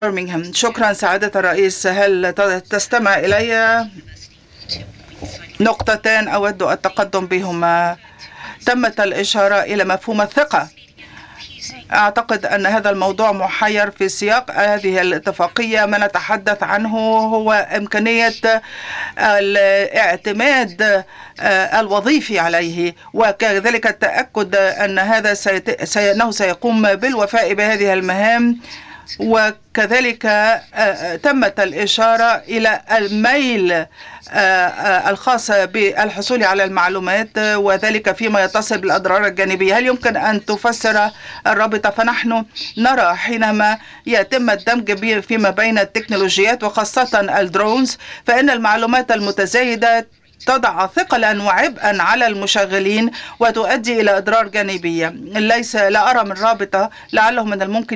برمنغهام. شكرا سعادة الرئيس. هل تستمع إلي؟ نقطتان أود التقدم بهما. تمت الإشارة إلى مفهوم الثقة. أعتقد أن هذا الموضوع محير في سياق هذه الاتفاقية. ما نتحدث عنه هو إمكانية الاعتماد الوظيفي عليه، وكذلك التأكد أن هذا أنه سيقوم بالوفاء بهذه المهام. وكذلك تمت الإشارة إلى الميل الخاص بالحصول على المعلومات، وذلك فيما يتصل بالأضرار الجانبية. هل يمكن أن تفسر الرابطة؟ فنحن نرى حينما يتم الدمج فيما بين التكنولوجيات وخاصة الدرونز، فإن المعلومات المتزايدة تضع ثقلا وعبئا على المشغلين وتؤدي إلى أضرار جانبية. لا أرى من رابطة، لعله من الممكن